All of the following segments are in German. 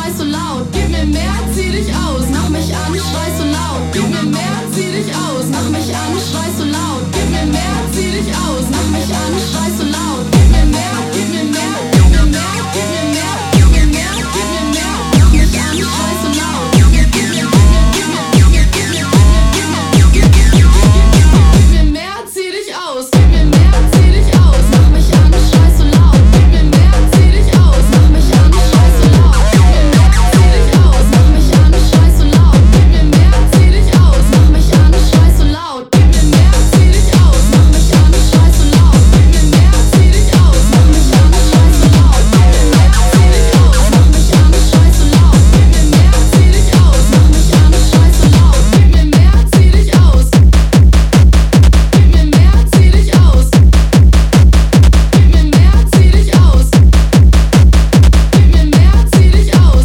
schrei so laut. Gib mir mehr, zieh dich aus. Mach mich an, schrei so laut. Gib mir mehr, zieh dich aus. Mach mich an, schrei so laut. Gib mir mehr, zieh dich aus. Mach mich an, schrei so laut. Gib mir mehr, gib mir mehr, gib mir mehr, gib mir mehr, gib mir mehr, gib mir mehr. Mach mich an, schrei so laut. Gib mir mehr, zieh dich aus. Gib mir mehr, zieh dich aus. Mach mich an, schrei so laut. Gib mir mehr, zieh dich aus. Mach mich an, schrei so laut. Gib mir mehr, zieh dich aus. Mach mich an, schrei so laut. Gib mir mehr, zieh dich aus. Mach mich an, schrei so laut. Gib mir mehr, zieh dich aus. Mach mich an, schrei so laut. Gib mir mehr, zieh dich aus. Mach mich an, schrei so laut. Gib mir mehr, zieh dich aus. Mach mich an, schrei so laut. Gib mir mehr, zieh dich aus. Mach mich an, schrei so laut. Gib mir mehr, zieh dich aus. Gib mir mehr, zieh dich aus. Gib mir mehr, zieh dich aus. Gib mir mehr, zieh dich aus.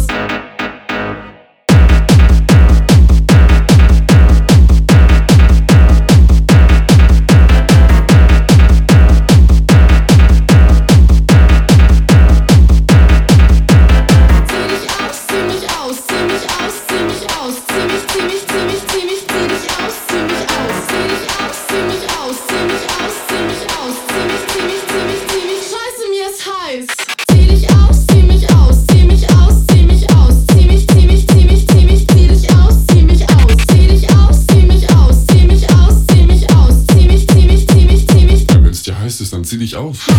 Zieh mich aus, zieh mich aus, zieh mich aus, zieh mich, zieh mich, zieh mich, zieh mich, zieh dich aus, zieh mich aus, zieh dich aus, zieh mich aus, zieh mich aus, zieh mich aus, zieh mich, zieh mich, zieh mich, zieh mich, scheiße, mir ist heiß. Zieh dich aus, zieh mich aus, zieh mich aus, zieh mich aus, zieh mich, zieh mich, zieh mich, zieh mich, zieh dich aus, zieh mich aus, zieh dich aus, zieh mich aus, zieh mich aus, zieh mich aus, zieh mich, zieh mich, zieh mich, zieh mich. Ja, wenn's dir heiß ist, dann zieh dich aus.